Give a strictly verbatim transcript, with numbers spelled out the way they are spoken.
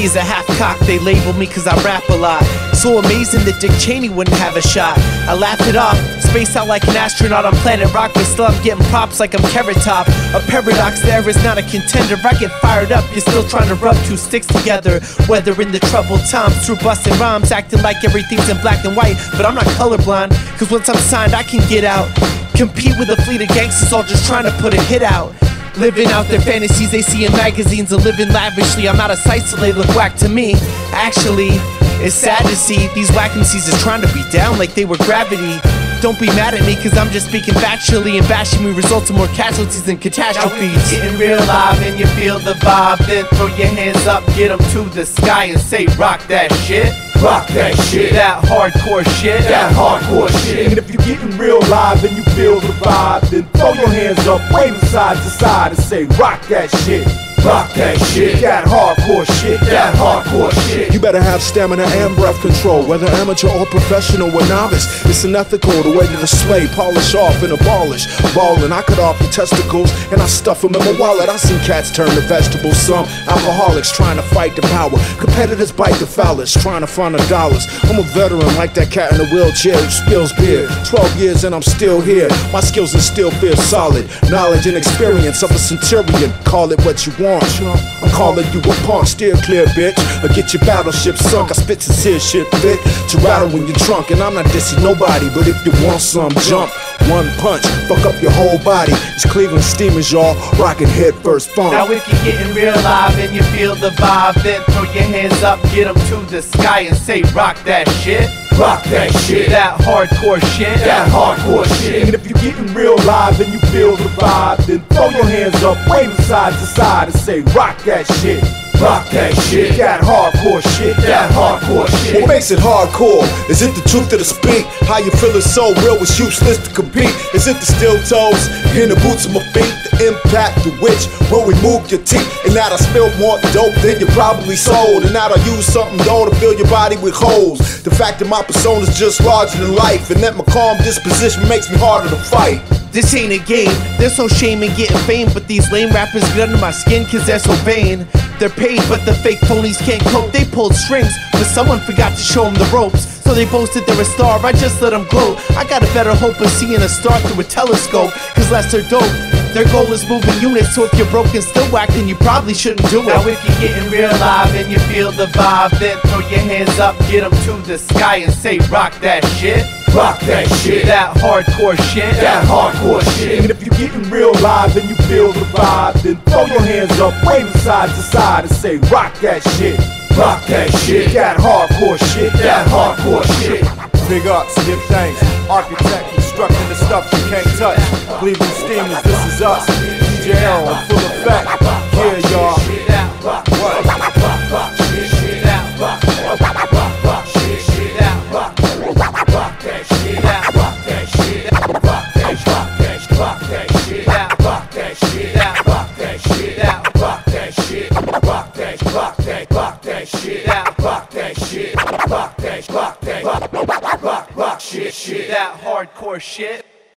as a half-cock, they label me cause I rap a lot. So amazing that Dick Cheney wouldn't have a shot. I laugh it off, space out like an astronaut on planet Rock, but still I'm getting props like I'm Carrot Top. A paradox there is not a contender. I get fired up, you're still trying to rub two sticks together. Whether in the troubled times, through busting rhymes, acting like everything's in black and white. But I'm not colorblind, cause once I'm signed I can get out. Compete with a fleet of gangsters all just trying to put a hit out. Living out their fantasies they see in magazines and living lavishly. I'm out of sight so they look whack to me. Actually, it's sad to see these whack M Cs is trying to be down like they were gravity. Don't be mad at me cause I'm just speaking factually, and bashing me results in more casualties than catastrophes. Now if you're getting real live and you feel the vibe, then throw your hands up, get them to the sky and say rock that shit. Rock that shit. That hardcore shit. That hardcore shit. And if you're getting real live and you feel the vibe, then throw your hands up, wave them side to side and say rock that shit. Rock that shit. That hardcore shit. That hardcore shit. You better have stamina and breath control, whether amateur or professional or novice. It's unethical the way that a slave polish off and abolish. Ballin', I cut off your testicles and I stuff them in my wallet. I seen cats turn to vegetables, some alcoholics trying to fight the power. Competitors bite the phallus, trying to find the dollars. I'm a veteran like that cat in a wheelchair who spills beer. Twelve years and I'm still here. My skills and still feel solid. Knowledge and experience of a centurion. Call it what you want. I'm calling you a punk, steer clear, bitch. Or get your battleship sunk. I spit sincere shit fit to rattle when you're drunk. And I'm not dissing nobody, but if you want some, jump. One punch, fuck up your whole body. It's Cleveland Steamers, y'all, rockin' head first funk. Now if you're getting real live and you feel the vibe, then throw your hands up, get them to the sky and say rock that shit. Rock that shit. That hardcore shit. That hardcore shit. And if you're getting real live and you feel the vibe, then throw your hands up, wave them side to side and say rock that shit. Rock that shit. That hardcore shit. That hardcore shit. What makes it hardcore? Is it the truth of the speak? How you feel is so real, it's useless to compete. Is it the steel toes in the boots of my feet? The impact to which will remove your teeth. And now I spill more dope than you probably sold. And now I use something though to fill your body with holes. The fact that my persona's just larger than life, and that my calm disposition makes me harder to fight. This ain't a game, there's no shame in getting fame, but these lame rappers get under my skin cause they're so vain. They're paid, but the fake phonies can't cope. They pulled strings, but someone forgot to show them the ropes. So they boasted they're a star, I just let them glow. I got a better hope of seeing a star through a telescope, cause less they're dope. Their goal is moving units, so if you're broke and still whack, then you probably shouldn't do it. Now if you're getting real live and you feel the vibe, then throw your hands up, get them to the sky and say rock that shit. Rock that shit. That hardcore shit. That hardcore shit. And if you're getting real live and you feel the vibe, then throw your hands up, wave them side to side and say rock that shit. Rock that shit. That hardcore shit. That hardcore shit. Big ups, big thanks. Architect constructing the stuff you can't touch. Cleveland Steamers, this is us. D J Arrow in full effect. Yeah, y'all. That hardcore shit.